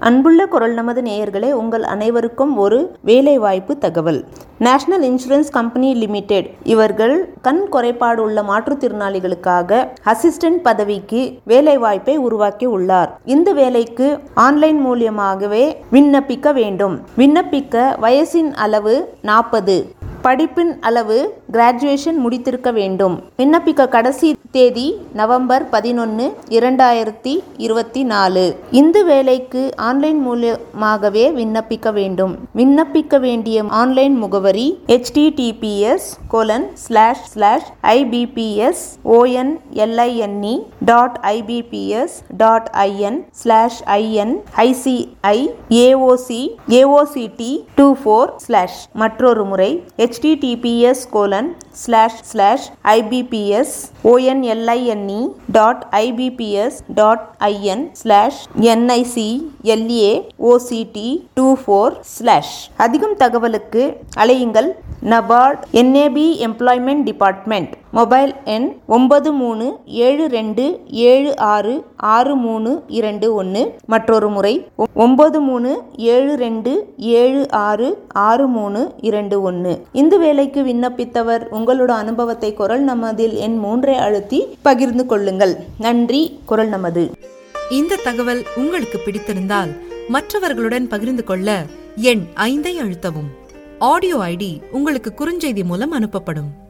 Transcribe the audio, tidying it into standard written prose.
அன்புள்ள குரல் நமது நேயர்களே, உங்கள் அனைவருக்கும் ஒரு வேலைவாய்ப்பு தகவல். நேஷனல் இன்சூரன்ஸ் கம்பெனி லிமிடெட் இவர்கள் கண் குறைபாடு உள்ள மாற்றுத்திறனாளிகளுக்காக அசிஸ்டன்ட் பதவிக்கு வேலைவாய்ப்பை உருவாக்கி உள்ளார். இந்த வேலைக்கு ஆன்லைன் மூலியமாகவே விண்ணப்பிக்க வேண்டும். விண்ணப்பிக்க வயசின் அளவு 40, படிப்பின் அளவு கிராஜுவேஷன் முடித்திருக்க வேண்டும். விண்ணப்பிக்க கடைசி தேதி நவம்பர் 11, 2024. இந்த வேலைக்கு ஆன்லைன் மூலமாகவே விண்ணப்பிக்க வேண்டும். விண்ணப்பிக்க வேண்டிய ஆன்லைன் முகவரி https://ibps.online.in.IBPS.in/ICIAOCT24/ மற்றொரு முறை https://online.in.IBPS.in/NICLAOCT24/. அதிகம் தகவலுக்கு அழையுங்கள். NABARD NAB employment department. Mobile எண் 9372666321. மற்றொரு முறை 9372766321. இந்த வேலைக்கு விண்ணப்பித்தவர் உங்களோட அனுபவத்தை குரல் நமதில் எண் 3 அழுத்தி பகிர்ந்து கொள்ளுங்கள். நன்றி. குரல் நமது. இந்த தகவல் உங்களுக்கு பிடித்திருந்தால் மற்றவர்களுடன் பகிர்ந்து கொள்ள எண் 5 அழுத்தவும். ஆடியோ ஐடி உங்களுக்கு குறுஞ்செய்தி மூலம் அனுப்பப்படும்.